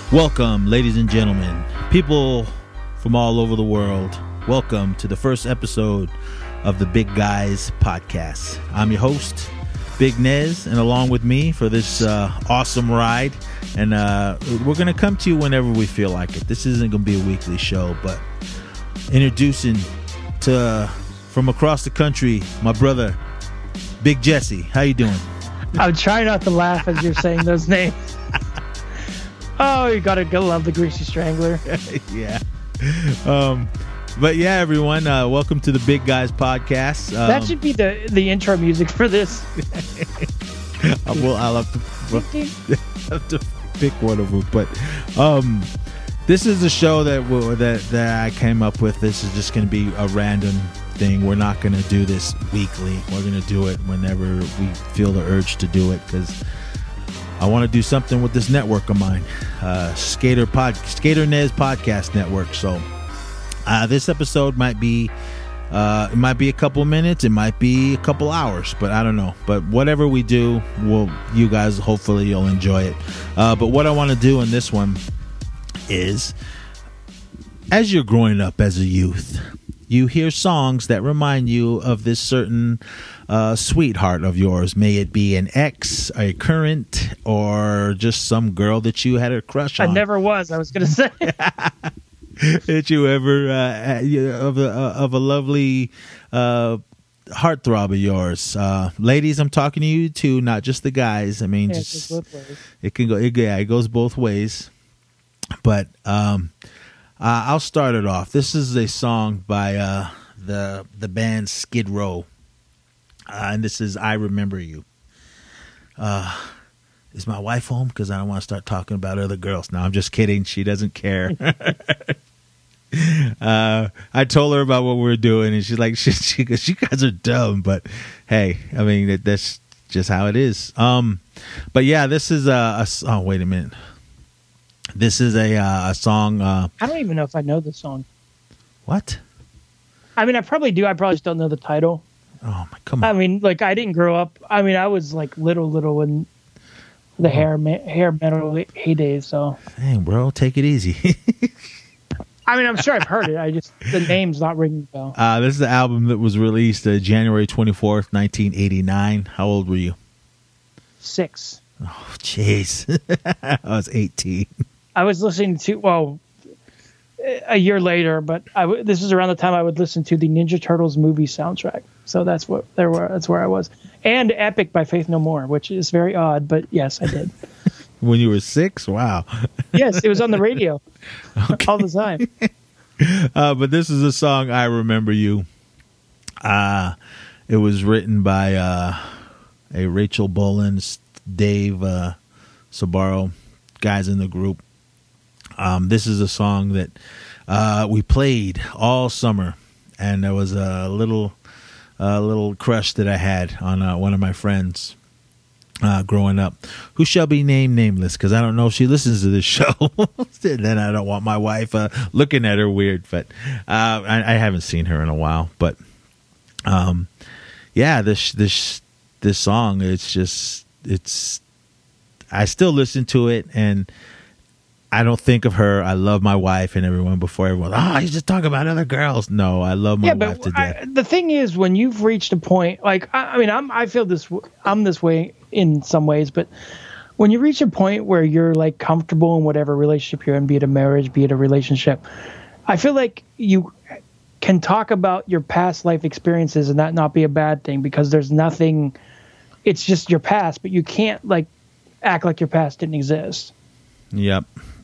Welcome, ladies and gentlemen, people from all over the world. Welcome to the first episode of the Big Guys Podcast. I'm your host, Big Nez, and along with me for this awesome ride. And we're going to come to you whenever we feel like it. This isn't going to be a weekly show, but introducing to from across the country, my brother, Big Jesse. How you doing? I'm trying not to laugh as you're saying those names. Oh, you gotta love the Greasy Strangler. Yeah. But yeah, everyone, welcome to the Big Guys Podcast. That should be the intro music for this. I'll have to pick one of them. But this is a show that I came up with. This is just going to be a random thing. We're not going to do this weekly. We're going to do it whenever we feel the urge to do it, because I want to do something with this network of mine, Skater Nez Podcast Network. So this episode might be a couple minutes, it might be a couple hours, but I don't know. But whatever we do, you guys hopefully you'll enjoy it. But what I want to do in this one is, as you're growing up as a youth, you hear songs that remind you of this certain sweetheart of yours. May it be an ex, a current, or just some girl that you had a crush on. I never was. I was going to say. Did you ever of a lovely heartthrob of yours? Ladies, I'm talking to you too, not just the guys. I mean, just, it can go. It goes both ways. But I'll start it off. This is a song by the band Skid Row, and this is "I Remember You." Is my wife home? Because I don't want to start talking about other girls. No, I'm just kidding. She doesn't care. I told her about what we were doing, and she's like, she goes, "You guys are dumb." But hey, I mean, that's just how it is. But yeah, this is oh, wait a minute. This is a song. I don't even know if I know the song. What? I mean, I probably do. I probably just don't know the title. Oh my, come on. I mean, like, I didn't grow up. I mean, I was like little when the hair metal heydays. So, dang, bro, take it easy. I mean, I'm sure I've heard it. The name's not ringing a bell. This is the album that was released January 24th, 1989. How old were you? 6. Oh, jeez. I was 18. I was listening to, a year later, but this is around the time I would listen to the Ninja Turtles movie soundtrack. So that's where I was. And Epic by Faith No More, which is very odd, but yes, I did. When you were 6? Wow. Yes, it was on the radio all the time. But this is a song, "I Remember You." It was written by a Rachel Bolan, Dave Sabaro, guys in the group. This is a song that we played all summer, and there was a little crush that I had on one of my friends growing up, who shall be named nameless, because I don't know if she listens to this show. Then I don't want my wife looking at her weird. But I haven't seen her in a while. But yeah, this song, it's I still listen to it, and I don't think of her. I love my wife and everyone before everyone. He's just talking about other girls. No, I love my wife to death. The thing is, when you've reached a point, like, I mean, I feel this. I'm this way in some ways, but when you reach a point where you're like comfortable in whatever relationship you're in, be it a marriage, be it a relationship, I feel like you can talk about your past life experiences and that not be a bad thing, because there's nothing. It's just your past, but you can't like act like your past didn't exist. Yep.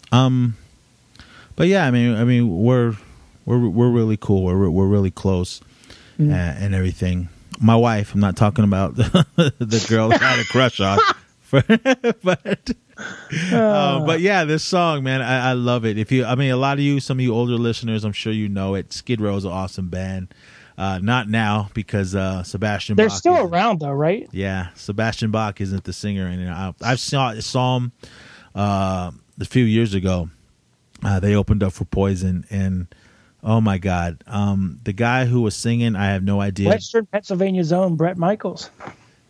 But yeah, I mean, we're really cool. We're really close, and everything. My wife, I'm not talking about the girl that I had a crush on, but yeah, this song, man, I love it. A lot of you, some of you older listeners, I'm sure you know it. Skid Row is an awesome band. Not now, because Sebastian They're Bach. still around though, right? Yeah, Sebastian Bach isn't the singer anymore. I saw him a few years ago. They opened up for Poison, and oh my God, the guy who was singing, I have no idea. Western Pennsylvania's own Bret Michaels.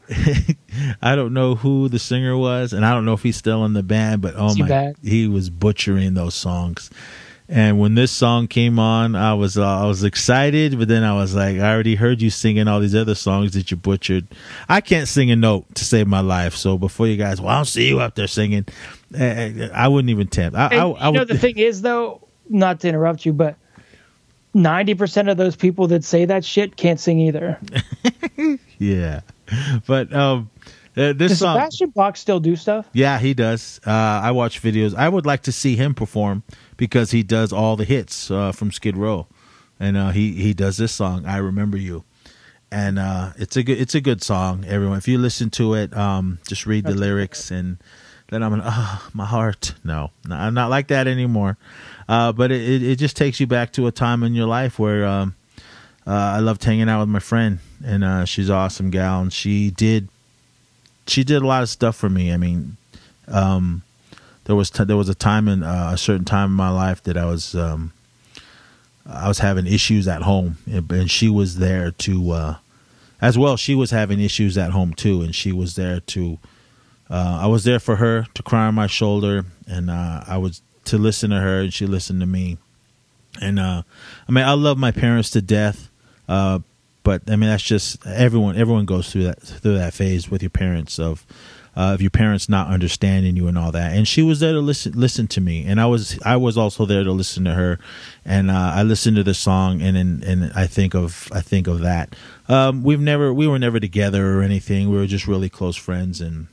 I don't know who the singer was, and I don't know if he's still in the band, but he was butchering those songs. And when this song came on, I was excited, but then I was like, I already heard you singing all these other songs that you butchered. I can't sing a note to save my life, so before you guys, well, I'll see you up there singing. I wouldn't even tempt. The thing is, though, not to interrupt you, but 90% of those people that say that shit can't sing either. Yeah, but does Sebastian Bach still do stuff? Yeah, he does. I watch videos. I would like to see him perform because he does all the hits from Skid Row, and he does this song, "I Remember You," and it's a good song. Everyone, if you listen to it, just read the lyrics, and then I'm my heart. No, I'm not like that anymore. But it just takes you back to a time in your life where I loved hanging out with my friend, and she's an awesome gal, and she did a lot of stuff for me. I mean, there was a time in a certain time in my life that I was having issues at home, and she was there to as well. She was having issues at home too, and she was there to. I was there for her, to cry on my shoulder, and I was to listen to her, and she listened to me. And I mean, I love my parents to death. But I mean, that's just everyone goes through that phase with your parents of your parents not understanding you and all that. And she was there to listen to me, and I was also there to listen to her. And I listened to the song, and I think of that. We were never together or anything. We were just really close friends. And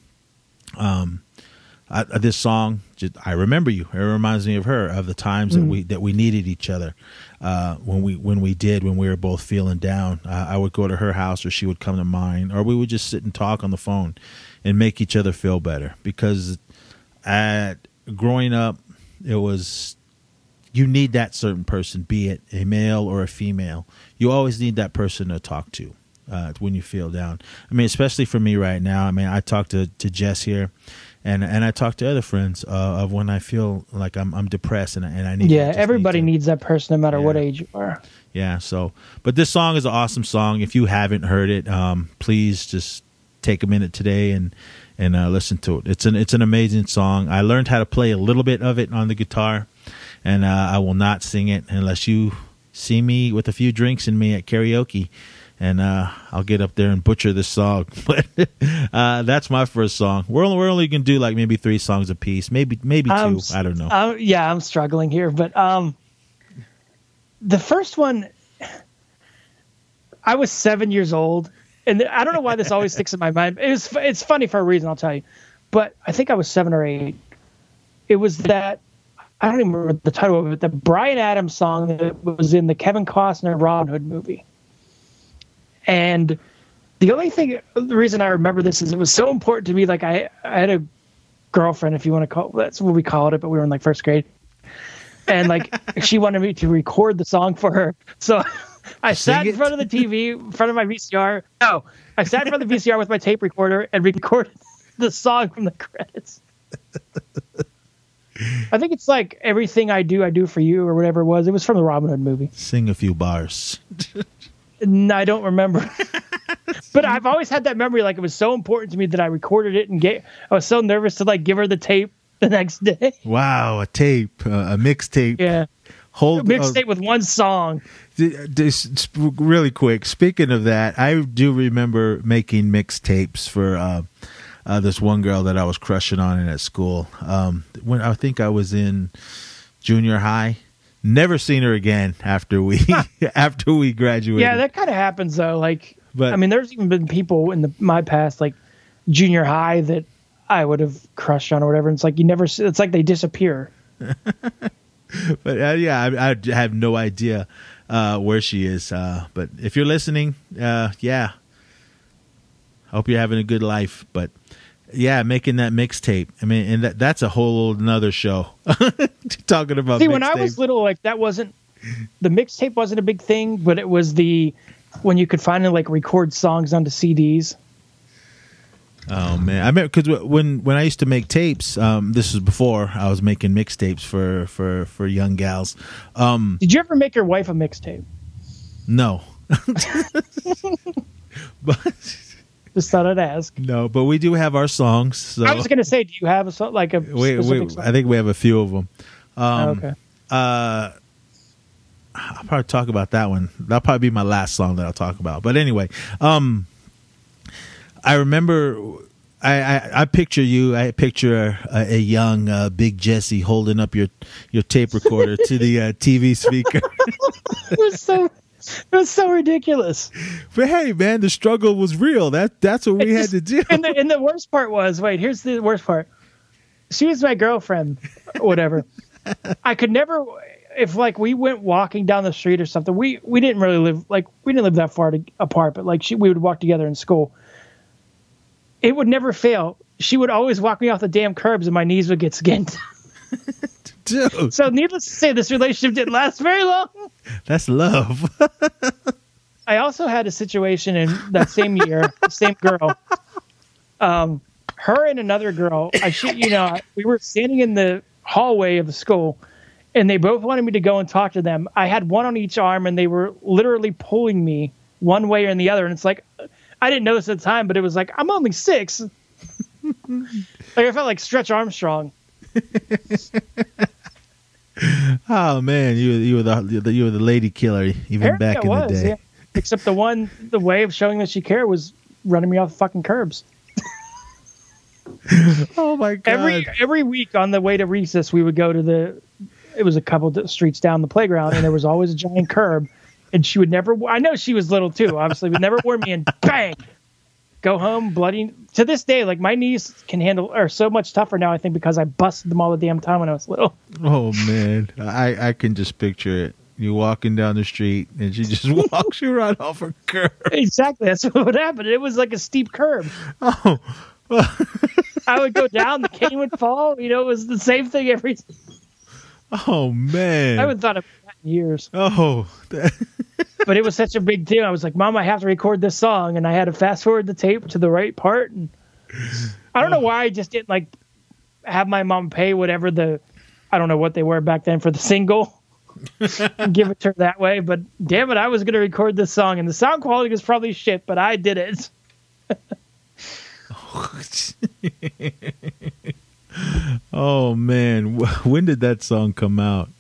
this song, I Remember You. It reminds me of her, of the times that we needed each other. When we were both feeling down, I would go to her house, or she would come to mine, or we would just sit and talk on the phone and make each other feel better. Because growing up, it was, you need that certain person, be it a male or a female. You always need that person to talk to when you feel down. I mean, especially for me right now. I mean, I talk to Jess here. And I talk to other friends of when I feel like I'm depressed and I need. Yeah, everybody needs that person, no matter what age you are. Yeah. So, but this song is an awesome song. If you haven't heard it, please just take a minute today and listen to it. It's an amazing song. I learned how to play a little bit of it on the guitar, and I will not sing it unless you see me with a few drinks in me at karaoke. And I'll get up there and butcher this song. But that's my first song. We're only going to do like maybe 3 songs a piece, maybe 2. I don't know. Yeah, I'm struggling here. But the first one, I was 7 years old. And I don't know why this always sticks in my mind. It's funny for a reason, I'll tell you. But I think I was 7 or 8. It was that, I don't even remember the title of it, the Bryan Adams song that was in the Kevin Costner Robin Hood movie. And the reason I remember this is it was so important to me. Like I had a girlfriend, if you want to call it, that's what we called it, but we were in like first grade. And like she wanted me to record the song for her. So I sat in front of the TV, in front of my VCR. No, I sat in front of the VCR with my tape recorder and recorded the song from the credits. I think it's like Everything I Do for You, or whatever it was. It was from the Robin Hood movie. Sing a few bars. No, I don't remember. But I've always had that memory. Like, it was so important to me that I recorded it, and I was so nervous to like give her the tape the next day. Wow, a tape, a mixtape. Yeah. A mixtape with one song. Really quick, speaking of that, I do remember making mixtapes for this one girl that I was crushing on at school. When I think I was in junior high. Never seen her again after we graduated. Yeah, that kind of happens though. Like, I mean, there's even been people in my past, like junior high, that I would have crushed on or whatever. And it's like it's like they disappear. But I have no idea where she is. But if you're listening, I hope you're having a good life. But yeah, making that mixtape. I mean, and that's a whole another show. Talking about when I was little, like the mixtape wasn't a big thing, but it was when you could finally like record songs onto CDs. Oh man, I remember because when I used to make tapes, this was before I was making mixtapes for young gals. Did you ever make your wife a mixtape? No, but Just thought I'd ask. No, but we do have our songs. So. I was going to say, do you have a song, like a specific song? I think we have a few of them. Okay. I'll probably talk about that one. That'll probably be my last song that I'll talk about. But anyway, I remember, I picture you. I picture a young Big Jesse holding up your tape recorder to the TV speaker. It was so ridiculous. But hey, man, the struggle was real. That's what we had to do. And the worst part was, here's the worst part. She was my girlfriend, whatever. I could never, if like we went walking down the street or something, we didn't really live, like we didn't live that far apart, but like we would walk together in school. It would never fail. She would always walk me off the damn curbs and my knees would get skinned. Dude. So needless to say, this relationship didn't last very long. That's love. I also had a situation in that same year, same girl. Her and another girl, I shit you not, we were standing in the hallway of the school and they both wanted me to go and talk to them. I had one on each arm and they were literally pulling me one way or the other. And it's like, I didn't notice at the time, but it was like, I'm only 6. Like I felt like Stretch Armstrong. Oh man, you were the lady killer even back in the day. Yeah. Except the way of showing that she cared was running me off the fucking curbs. Oh my god! Every week on the way to recess, we would go to it was a couple streets down the playground, and there was always a giant curb, and she would never. I know she was little too, obviously, but never warn me, and bang, go home bloody. To this day, like my knees are so much tougher now, I think, because I busted them all the damn time when I was little. Oh man, I can just picture it. You walking down the street and she just walks you right off a curb. Exactly, that's what would happen. It was like a steep curb. Oh, I would go down, the cane would fall. You know, it was the same thing every time. Oh man, I haven't thought of that in years. Oh. But it was such a big deal. I was like, Mom, I have to record this song. And I had to fast forward the tape to the right part. And I don't know why I just didn't like have my mom pay whatever I don't know what they were back then for the single and give it to her that way. But damn it, I was going to record this song. And the sound quality was probably shit, but I did it. Oh man. When did that song come out?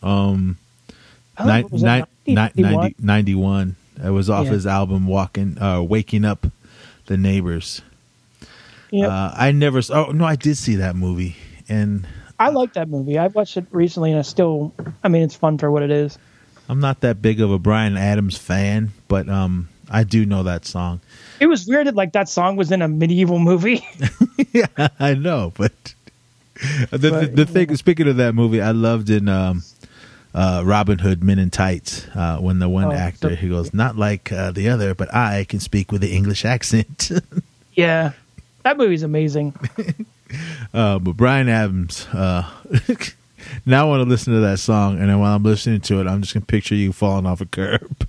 91. It was off his album Waking Up the Neighbors. Yeah. I did see that movie, and I like that movie. I watched it recently, and it's fun for what it is. I'm not that big of a Bryan Adams fan, but I do know that song. It was weird that like that song was in a medieval movie. Yeah, I know, but the thing. Speaking of that movie, I loved in Robin Hood Men in Tights when the one actor he goes, not like the other, but I can speak with the English accent. Yeah, that movie's amazing. But Bryan Adams, now I want to listen to that song, and then while I'm listening to it, I'm just gonna picture you falling off a curb.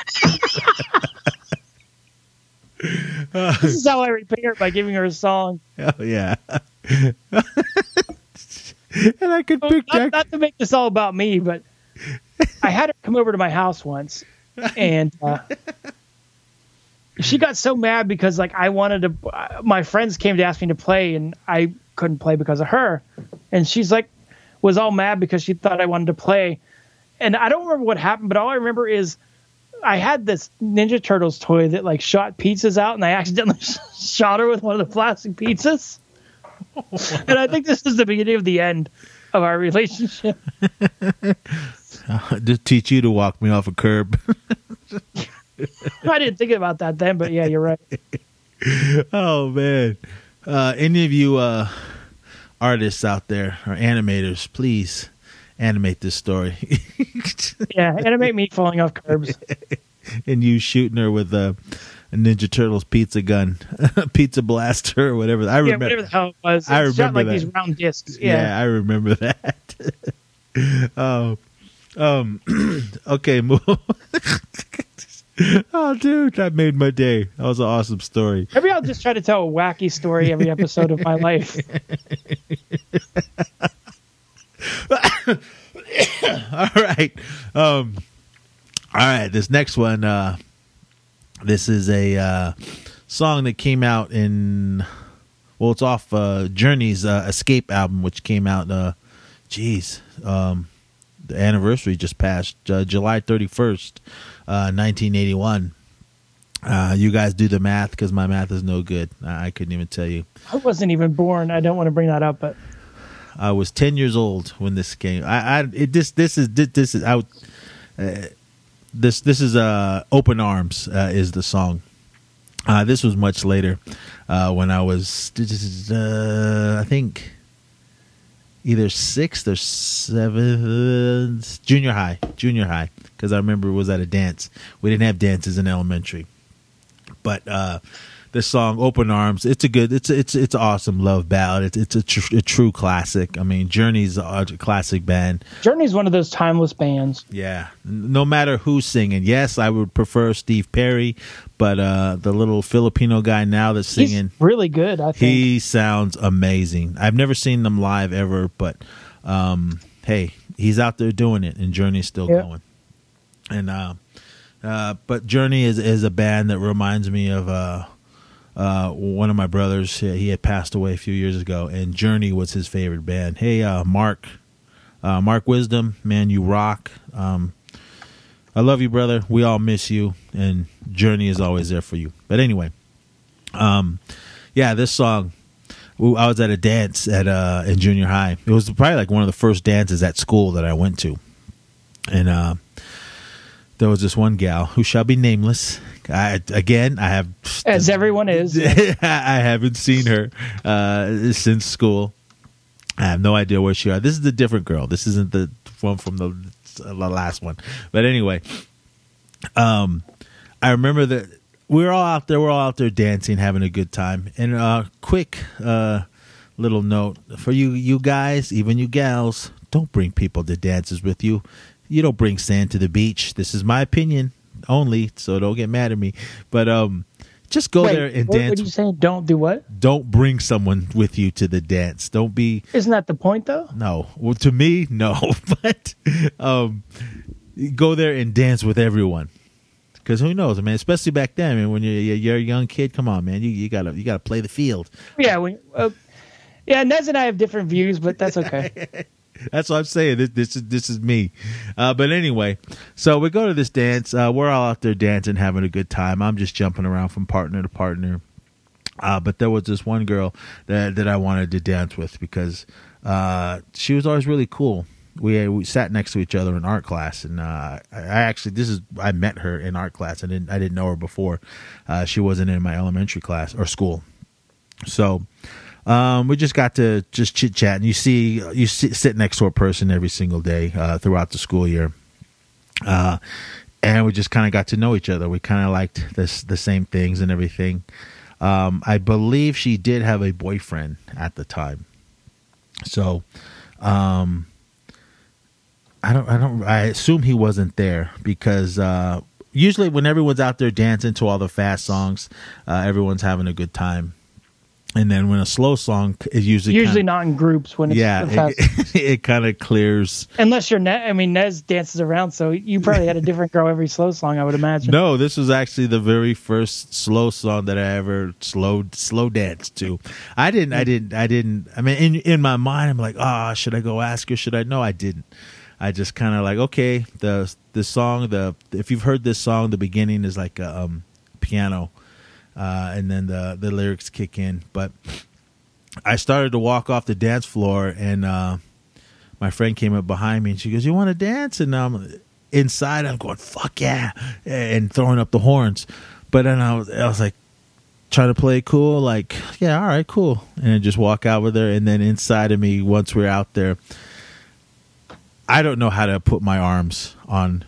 This is how I repay her, by giving her a song. Oh yeah. And I could picture not to make this all about me, but I had her come over to my house once, and she got so mad because like I wanted to. My friends came to ask me to play, and I couldn't play because of her. And she's like, was all mad because she thought I wanted to play. And I don't remember what happened, but all I remember is I had this Ninja Turtles toy that like shot pizzas out, and I accidentally shot her with one of the plastic pizzas. And I think this is the beginning of the end of our relationship. Just teach you to walk me off a curb. I didn't think about that then, but yeah, you're right. Oh man. Any of you artists out there or animators, please animate this story. Yeah, animate me falling off curbs. And you shooting her with a Ninja Turtles pizza gun, pizza blaster, or whatever. I remember whatever the hell it was. I remember shot like that. These round discs. Yeah, I remember that. Okay, oh, dude, that made my day. That was an awesome story. Maybe I'll just try to tell a wacky story every episode of my life. All right. All right. This next one, this is a song that came out in, well, it's off Journey's Escape album, which came out, the anniversary just passed, July 31st, 1981. You guys do the math, because my math is no good. I couldn't even tell you. I wasn't even born. I don't want to bring that up, but I was 10 years old when this came. This is Open Arms is the song. This was much later, when I was I think either 6th or 7th, junior high, because I remember it was at a dance. We didn't have dances in elementary, but this song Open Arms, it's an awesome love ballad. It's a true classic. I mean, Journey's a classic band. Journey's one of those timeless bands. Yeah, no matter who's singing. Yes, I would prefer Steve Perry, but the little Filipino guy now that's singing, he's really good. I think he sounds amazing. I've never seen them live ever, but hey, he's out there doing it, and Journey's still going. And but Journey is a band that reminds me of one of my brothers. He had passed away a few years ago, and Journey was his favorite band. Hey, Mark Wisdom, man, you rock. I love you, brother. We all miss you, and Journey is always there for you. But anyway, this song, I was at a dance in junior high. It was probably like one of the first dances at school that I went to, and there was this one gal who shall be nameless. I have, as everyone is. I haven't seen her since school. I have no idea where she is. This is a different girl. This isn't the one from the last one. But anyway, I remember that we're all out there dancing, having a good time. And quick little note for you guys, even you gals, don't bring people to dances with you. You don't bring sand to the beach. This is my opinion only, so don't get mad at me. But just go there and dance. What are you saying? Don't do what? Don't bring someone with you to the dance. Don't be. Isn't that the point, though? No. Well, to me, no. But go there and dance with everyone. Because who knows, man? Especially back then, I mean, when you're a young kid. Come on, man. You gotta play the field. Yeah. Nez and I have different views, but that's okay. That's what I'm saying. This is me. But anyway, so we go to this dance. We're all out there dancing, having a good time. I'm just jumping around from partner to partner. But there was this one girl that I wanted to dance with because she was always really cool. We sat next to each other in art class, and I met her in art class. I didn't know her before. She wasn't in my elementary class or school. So we just got to just chit chat, and you sit next to a person every single day throughout the school year, and we just kind of got to know each other. We kind of liked the same things and everything. I believe she did have a boyfriend at the time, so I assume he wasn't there because usually when everyone's out there dancing to all the fast songs, everyone's having a good time. And then when a slow song is usually not in groups when it's fast. It kind of clears. Unless you're Nez dances around, so you probably had a different girl every slow song, I would imagine. No, this was actually the very first slow song that I ever slow danced to. I didn't. I mean, in my mind, I'm like, should I go ask her? Should I? No, I didn't. I just kind of like, okay, the song, if you've heard this song, the beginning is like a piano. And then the lyrics kick in. But I started to walk off the dance floor, and my friend came up behind me, and she goes, "You want to dance?" And inside, I'm going, "Fuck yeah!" and throwing up the horns. But then I was like, trying to play it cool, like, "Yeah, all right, cool," and then just walk out with her. And then inside of me, once we're out there, I don't know how to put my arms on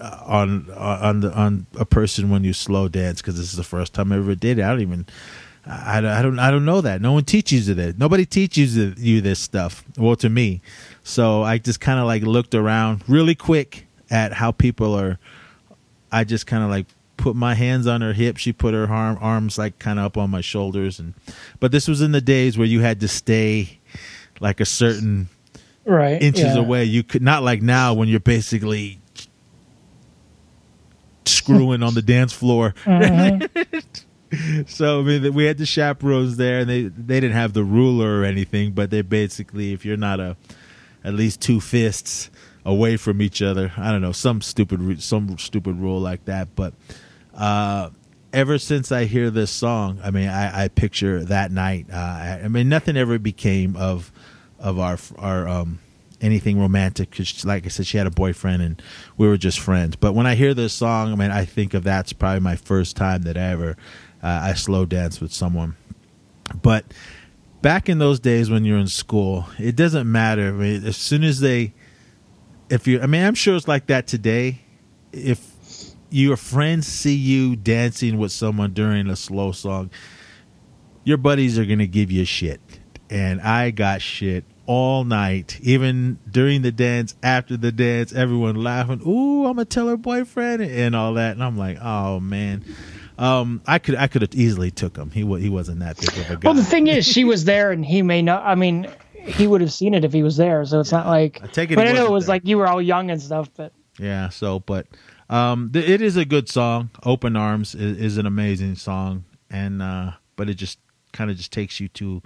a person when you slow dance, because this is the first time I ever did it. I don't know that. No one teaches you that. Nobody teaches you this stuff. Well, to me. So I just kind of like looked around really quick at how people are. I just kind of like put my hands on her hip. She put her arms like kind of up on my shoulders, but this was in the days where you had to stay like a certain inches away. You could not, like now when you're basically screwing on the dance floor. So I mean, we had the chaperones there, and they didn't have the ruler or anything, but they basically, if you're not at least 2 fists away from each other, I don't know, some stupid rule like that. But ever since I hear this song, I mean, I picture that night. I mean, nothing ever became of our anything romantic, because like I said, she had a boyfriend and we were just friends. But when I hear this song, I mean, I think of that's probably my first time that I slow danced with someone. But back in those days when you're in school, it doesn't matter. I mean, as soon as I'm sure it's like that today. If your friends see you dancing with someone during a slow song, your buddies are going to give you shit. And I got shit all night, even during the dance, after the dance, everyone laughing, ooh, I'm gonna tell her boyfriend and all that. And I'm like, oh man. I could have easily took him. He wasn't that big of a guy. Well, the thing is, she was there, and he may not. I mean, he would have seen it if he was there. So it's not like. But I know it was there. Like you were all young and stuff. But yeah. So, but it is a good song. Open Arms is an amazing song, and but it just kind of just takes you to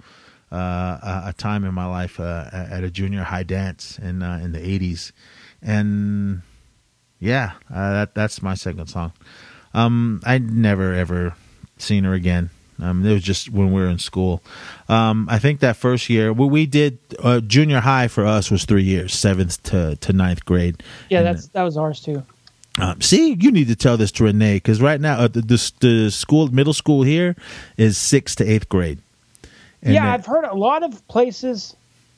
a time in my life at a junior high dance in the 80s, and yeah, that's my second song. I'd never ever seen her again. It was just when we were in school. I think that first year we did junior high for us was 3 years, 7th to 9th grade. Yeah, that was ours too. See, you need to tell this to Renee, because right now the school, middle school here is 6th to 8th grade. And yeah, I've heard a lot of places.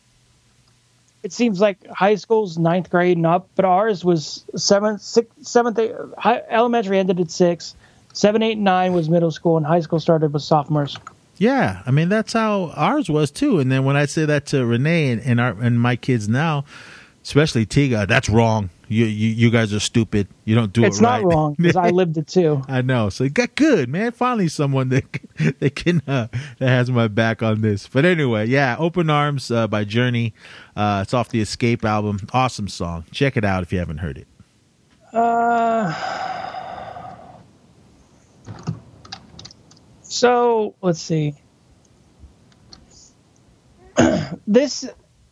It seems like high school's 9th grade and up, but ours was 7th, 8th. Elementary ended at 6. 7, 8, and 9 was middle school, and high school started with sophomores. Yeah, I mean that's how ours was too. And then when I say that to Renee and my kids now, especially Tiga, that's wrong. You guys are stupid. You don't do it right. It's not wrong, because I lived it too. I know. So it got good, man. Finally someone that has my back on this. But anyway, yeah, Open Arms by Journey. It's off the Escape album. Awesome song. Check it out if you haven't heard it. So let's see. This,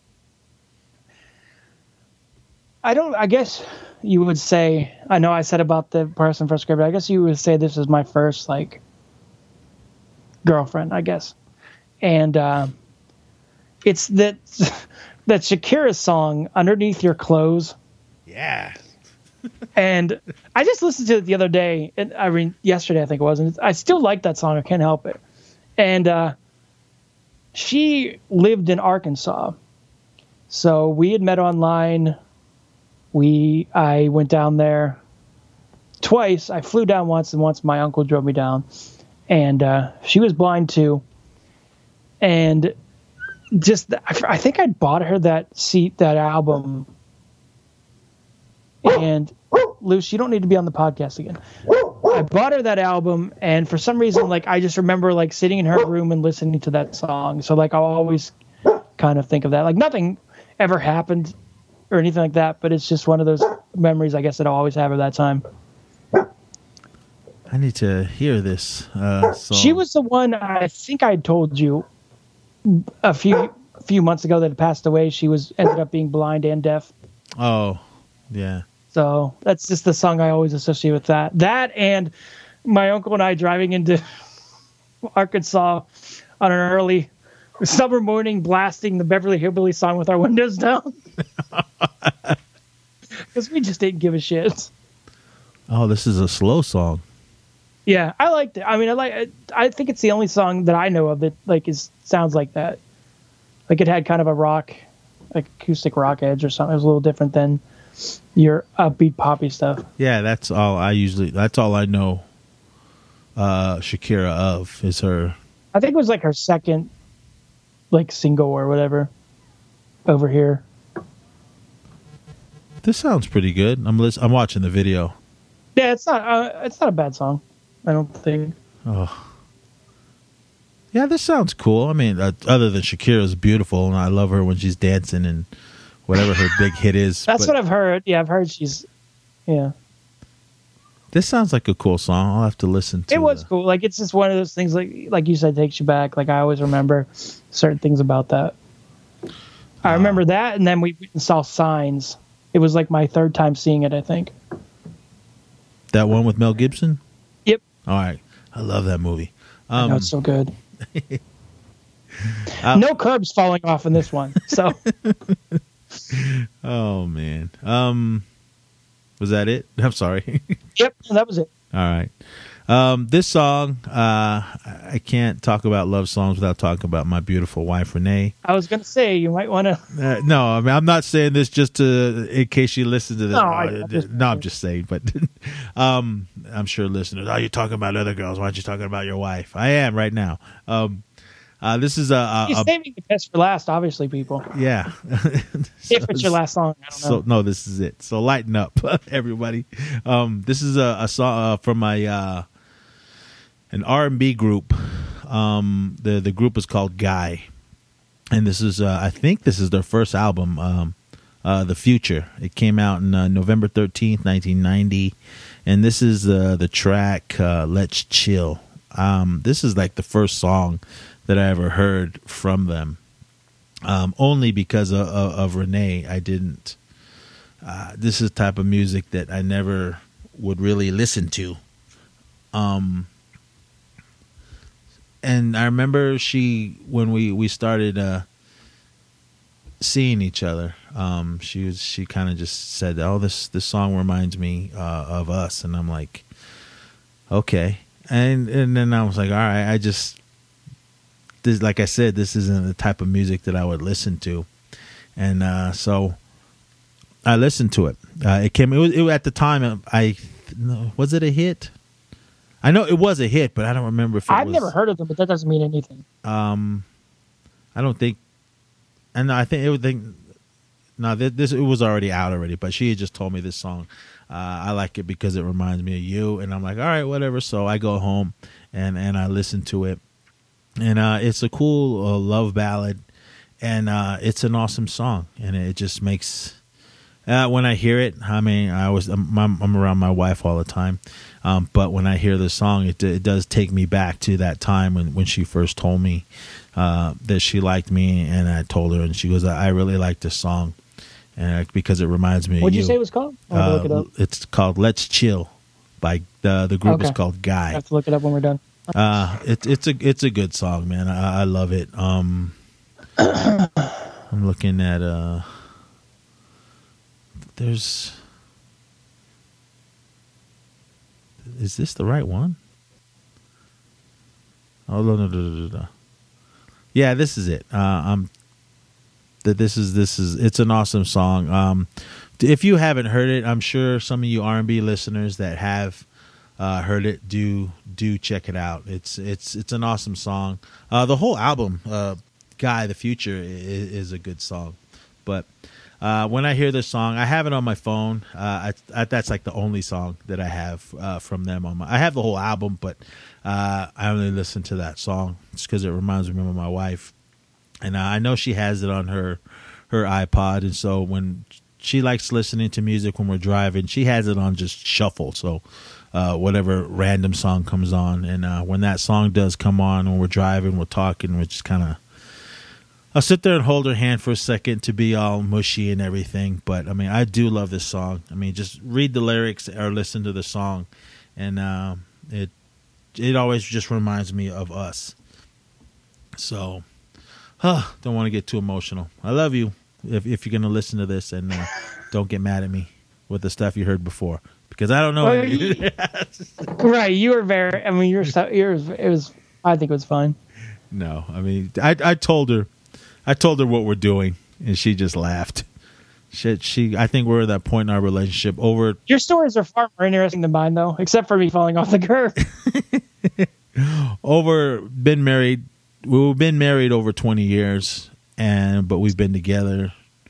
I guess you would say, I know I said about the person first grade, but I guess you would say this is my first, like, girlfriend, I guess. And it's that Shakira song, Underneath Your Clothes. Yeah. And I just listened to it the other day, and I mean, yesterday I think it was, and I still like that song. I can't help it. And she lived in Arkansas, so we had met online. I went down there twice. I flew down once, and once my uncle drove me down. And she was blind too. And I think I bought her that album. And Luce, you don't need to be on the podcast again. I bought her that album, and for some reason, like, I just remember like sitting in her room and listening to that song. So like, I'll always kind of think of that. Like, nothing ever happened or anything like that, but it's just one of those memories, I guess, that I'll always have of that time. I need to hear this song. She was the one, I think I told you a few months ago, that had passed away. She ended up being blind and deaf. Oh, yeah. So that's just the song I always associate with that. That and my uncle and I driving into Arkansas on an early summer morning, blasting the Beverly Hillbillies song with our windows down. Because we just didn't give a shit. Oh, this is a slow song. Yeah, I liked it. I mean, I think it's the only song that I know of that like sounds like that. Like, it had kind of a rock, like acoustic rock edge or something. It was a little different than your upbeat poppy stuff. Yeah, that's all I know Shakira of is her. I think it was like her second like single or whatever over here. This sounds pretty good. I'm watching the video. Yeah, it's not a bad song, I don't think. Oh. Yeah, this sounds cool. I mean, other than Shakira's beautiful, and I love her when she's dancing and whatever her big hit is. That's what I've heard. Yeah, I've heard she's, yeah. This sounds like a cool song. I'll have to listen to it. Was cool. Like, it's just one of those things, like you said, takes you back. Like, I always remember certain things about that. I remember that, and then we went and saw Signs. It was like my third time seeing it, I think. That one with Mel Gibson? Yep. All right. I love that movie. I know, it's so good. No curbs falling off in this one. So. Oh, man. Was that it? I'm sorry. Yep, that was it. All right. This song, I can't talk about love songs without talking about my beautiful wife, Renee. I was going to say, you might want to... no, I mean, I'm not saying this just in case she listens to this. No, I'm just saying, but I'm sure listeners, you're talking about other girls. Why aren't you talking about your wife? I am right now. This is You're saving the best for last, obviously, people. Yeah. If it's your last song, I don't know. So, no, this is it. So lighten up, everybody. This is a song from an R&B group. The group is called Guy, and this is I think this is their first album, The Future. It came out in November 13th, 1990, and this is the track Let's Chill. This is like the first song that I ever heard from them, only because of Renee. I didn't. This is the type of music that I never would really listen to. And I remember when we started seeing each other, she kind of just said, "Oh, this song reminds me of us," and I'm like, "Okay," and then I was like, "All right," this, like I said, this isn't the type of music that I would listen to, and so I listened to it. It was at the time. Was it a hit? I know it was a hit, but I don't remember if I've never heard of them, but that doesn't mean anything. I don't think, and I think it would think. No, this it was already out already, but she had just told me this song. I like it because it reminds me of you, and I'm like, all right, whatever. So I go home and I listen to it. And it's a cool love ballad, and it's an awesome song. And it just makes when I hear it. I mean, I'm around my wife all the time, but when I hear the song, it does take me back to that time when she first told me that she liked me, and I told her, and she goes, "I really like this song," and because it reminds me. What'd of you. You say it was called? I'll look it up. It's called "Let's Chill" by the group is called Guy. I have to look it up when we're done. It's a good song, man. I love it. I'm looking at is this the right one? Oh no. Yeah, this is it. This is it's an awesome song. If you haven't heard it, I'm sure some of you R&B listeners that have heard it do check it out. It's an awesome song. The whole album, Guy, The Future, is a good song. But when I hear this song, I have it on my phone. That's like the only song that I have from them on I have the whole album, but I only listen to that song just because it reminds me of my wife, and I know she has it on her iPod, and so when she likes listening to music when we're driving, she has it on just shuffle. So whatever random song comes on, and when that song does come on, when we're driving, we're talking, we're just kind of. I'll sit there and hold her hand for a second to be all mushy and everything. But, I mean, I do love this song. I mean, just read the lyrics or listen to the song. And it always just reminds me of us. So, don't want to get too emotional. I love you if you're going to listen to this, and don't get mad at me with the stuff you heard before. Because I don't know. Right. You were very, I mean, yours, it was, I think it was fine. No, I mean, I told her what we're doing, and she just laughed. I think we're at that point in our relationship over. Your stories are far more interesting than mine, though, except for me falling off the curb. Been married. We've been married over 20 years, but we've been together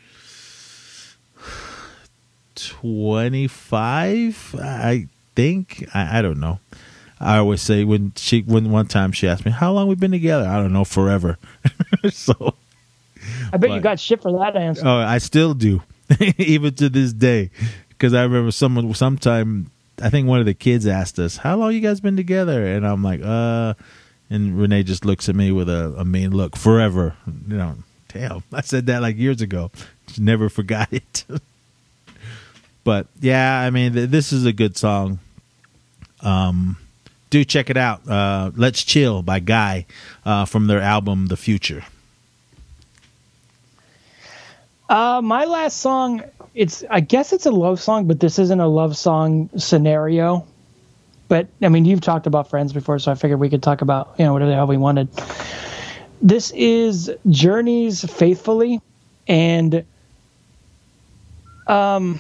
25, I think. I don't know. I always say when one time she asked me how long we've been together, I don't know, forever. So I bet you got shit for that answer. Oh, I still do, even to this day, because I remember sometime I think one of the kids asked us, "How long you guys been together?" And I'm like, and Renee just looks at me with a mean look. Forever, Damn, I said that like years ago. Just never forgot it. But yeah, I mean, this is a good song. Do check it out. Let's Chill by Guy from their album The Future. My last song, I guess it's a love song, but this isn't a love song scenario. But I mean, you've talked about Friends before, so I figured we could talk about, whatever the hell we wanted. This is Journey's Faithfully, and a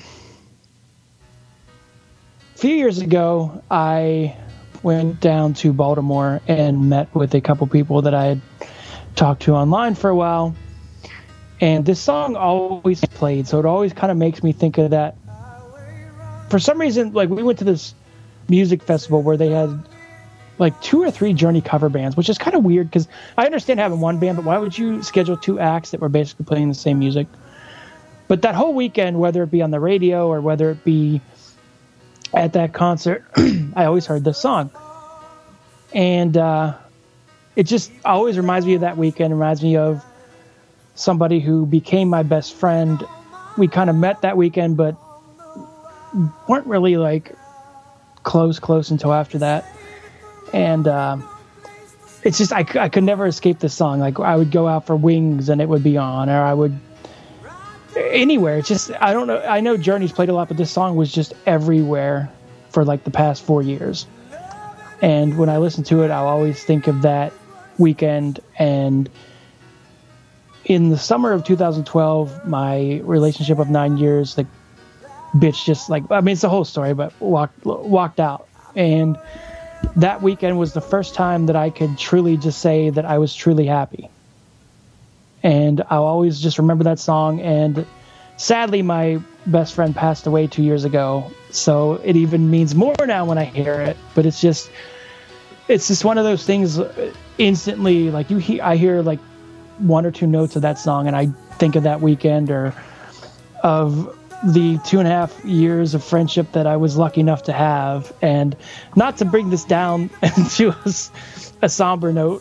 few years ago, I went down to Baltimore and met with a couple people that I had talked to online for a while. And this song always played, so it always kind of makes me think of that. For some reason, like, we went to this music festival where they had like 2 or 3 Journey cover bands, which is kind of weird because I understand having one band, but why would you schedule 2 acts that were basically playing the same music? But that whole weekend, whether it be on the radio or whether it be at that concert, I always heard this song. And it just always reminds me of that weekend, reminds me of somebody who became my best friend. We kind of met that weekend, but weren't really like close until after that. And it's just, I could never escape this song. Like, I would go out for wings and it would be on, or I would anywhere. It's just, I don't know. I know Journey's played a lot, but this song was just everywhere for like the past 4 years. And when I listen to it, I'll always think of that weekend. And in the summer of 2012, my relationship of 9 years, the bitch just like, I mean, it's the whole story, but walked out. And that weekend was the first time that I could truly just say that I was truly happy. And I'll always just remember that song. And sadly, my best friend passed away 2 years ago. So it even means more now when I hear it. But it's just one of those things instantly, like I hear like 1 or 2 notes of that song and I think of that weekend or of the 2.5 years of friendship that I was lucky enough to have. And not to bring this down to a somber note.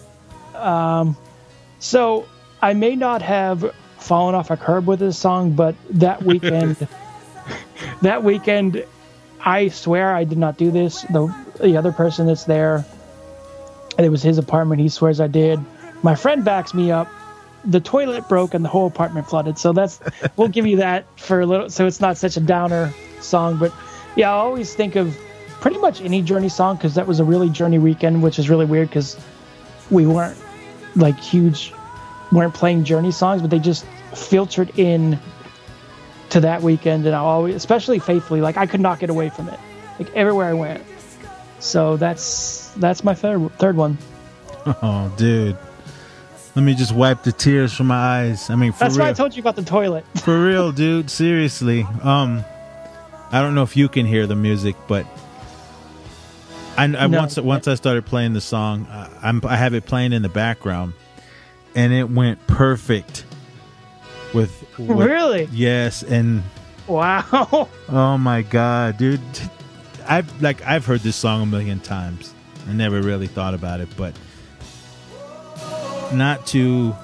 So I may not have fallen off a curb with this song, but that weekend, I swear I did not do this. The other person that's there, it was his apartment. He swears I did. My friend backs me up. The toilet broke and the whole apartment flooded. So we'll give you that for a little, so it's not such a downer song. But yeah, I always think of pretty much any Journey song because that was a really Journey weekend, which is really weird because we weren't like weren't playing Journey songs, but they just filtered in to that weekend. And I always, especially Faithfully, like I could not get away from it, like everywhere I went. So that's my third one. Oh, dude. Let me just wipe the tears from my eyes. I mean, that's why I told you about the toilet. For real, dude. Seriously. I don't know if you can hear the music, but once I started playing the song, I have it playing in the background, and it went perfect. With really? Yes, and wow. Oh my God, dude. I've heard this song a million times. I never really thought about it, but not to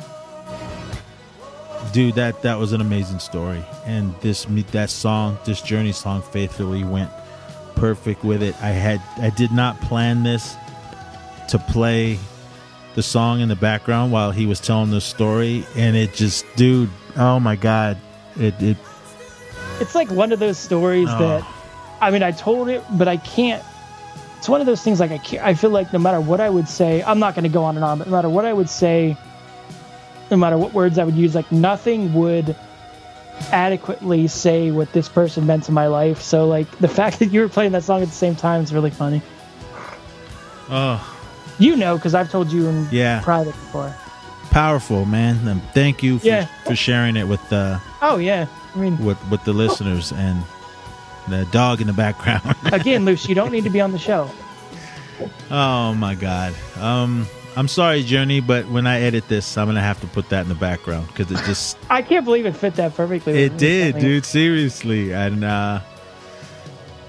do that was an amazing story. And this Journey song Faithfully went perfect with it. I did not plan this to play the song in the background while he was telling the story, and it just, dude, oh my God, it's like one of those stories that, I mean, I told it, but I can't. It's one of those things, like I feel like no matter what I would say, I'm not going to go on and on, but no matter what I would say, no matter what words I would use, like nothing would adequately say what this person meant to my life. So like the fact that you were playing that song at the same time is really funny. Oh, because I've told you in private before. Powerful, man. And thank you for sharing it with with the listeners and the dog in the background. Again, Luce, you don't need to be on the show. Oh my God. I'm sorry, Journey, but when I edit this, I'm gonna have to put that in the background because it just. I can't believe it fit that perfectly. It did, dude. Seriously, and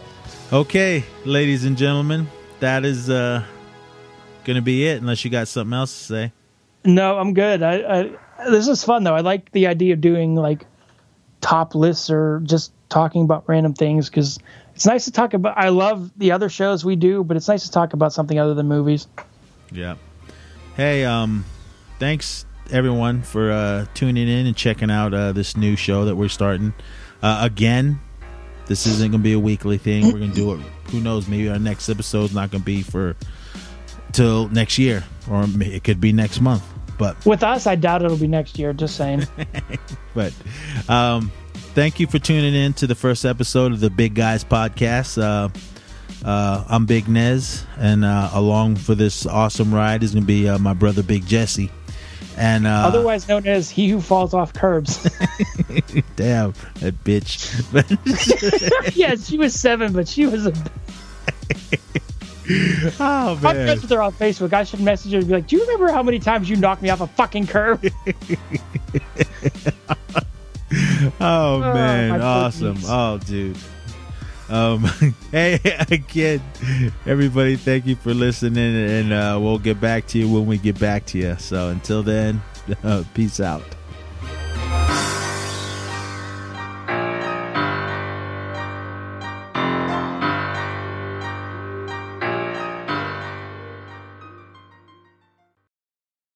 Okay, ladies and gentlemen, that is gonna be it. Unless you got something else to say. No, I'm good. This is fun though. I like the idea of doing like top lists or just talking about random things because it's nice to talk about. I love the other shows we do, but it's nice to talk about something other than movies. Yeah. Hey, thanks everyone for tuning in and checking out this new show that we're starting. Again, this isn't going to be a weekly thing. We're going to do it. Who knows? Maybe our next episode's not going to be till next year, or it could be next month. But with us, I doubt it'll be next year. Just saying. But thank you for tuning in to the first episode of the Big Guys Podcast. I'm Big Nez, and along for this awesome ride is going to be my brother Big Jesse, and otherwise known as he who falls off curbs. Damn, that bitch. Yeah, she was 7, but she was a. Oh man, I'm friends with her on Facebook. I should message her and be like, "Do you remember how many times you knocked me off a fucking curb?" Oh man, awesome! Goodness. Oh dude. Hey again, everybody, thank you for listening, and we'll get back to you when we get back to you. So until then, peace out.